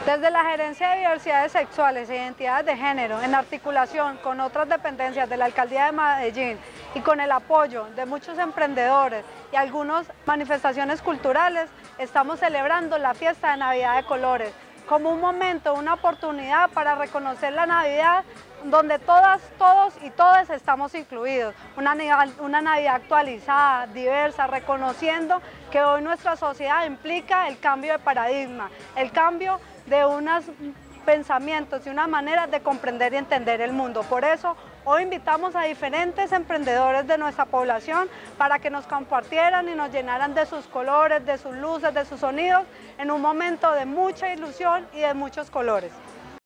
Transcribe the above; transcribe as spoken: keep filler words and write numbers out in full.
Desde la Gerencia de Diversidades Sexuales e Identidades de Género, en articulación con otras dependencias de la Alcaldía de Medellín y con el apoyo de muchos emprendedores y algunas manifestaciones culturales, estamos celebrando la fiesta de Navidad de Colores como un momento, una oportunidad para reconocer la Navidad donde todas, todos y todas estamos incluidos. Una, una Navidad actualizada, diversa, reconociendo que hoy nuestra sociedad implica el cambio de paradigma, el cambio de unos pensamientos y una manera de comprender y entender el mundo. Por eso, hoy invitamos a diferentes emprendedores de nuestra población para que nos compartieran y nos llenaran de sus colores, de sus luces, de sus sonidos, en un momento de mucha ilusión y de muchos colores.